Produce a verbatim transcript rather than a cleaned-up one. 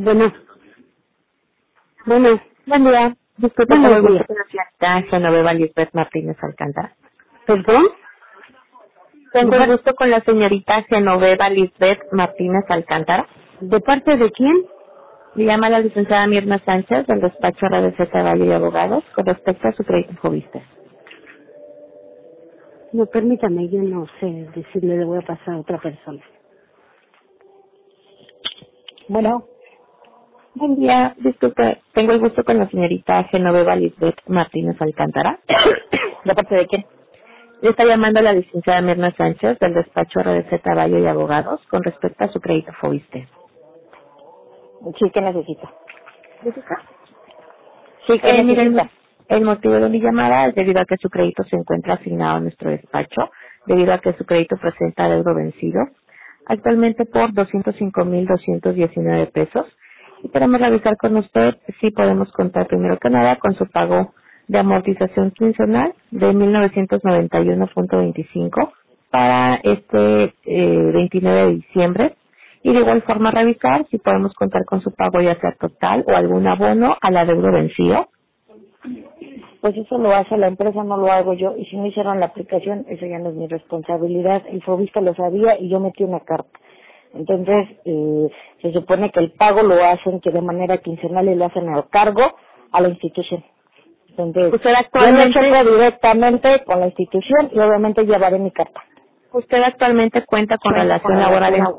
Bueno, bueno, Buen día. Disculpe, tengo buenos el días. gusto con la señorita Genoveva Lisbeth Martínez Alcántara. ¿Perdón? Tengo ¿De, el par- gusto con la señorita Genoveva Lisbeth Martínez Alcántara. ¿De parte de quién? Le llama la licenciada Mirna Sánchez del despacho R D C Valle y Abogados con respecto a su crédito Fobiste. No, permítame, yo no sé decirle, le voy a pasar a otra persona. Bueno, Buen día. Disculpe, tengo el gusto con la señorita Genoveva Lisbeth Martínez Alcántara. ¿de parte de quién? Le está llamando la licenciada Mirna Sánchez del despacho R D C Valle y Abogados con respecto a su crédito Fobiste. Sí, ¿qué necesita? ¿Necesita? Sí, ¿qué Eh, mire, el, mo- necesita? el motivo de mi llamada es debido a que su crédito se encuentra asignado a nuestro despacho, debido a que su crédito presenta deuda vencido, actualmente por doscientos cinco mil doscientos diecinueve pesos, y queremos revisar con usted si podemos contar primero que nada con su pago de amortización quincenal de mil novecientos noventa y uno punto veinticinco para este eh, veintinueve de diciembre, y de igual forma revisar si podemos contar con su pago ya sea total o algún abono a la deuda vencido. Pues eso lo hace la empresa, no lo hago yo. Y si no hicieron la aplicación, eso ya no es mi responsabilidad. El Fobista lo sabía y yo metí una carta. Entonces, eh, se supone que el pago lo hacen que de manera quincenal y lo hacen al cargo a la institución. Entonces, Usted yo lo actualmente, checo directamente con la institución y obviamente llevaré mi carta. usted actualmente cuenta con Cuenta con relación laboral relación en, laboral.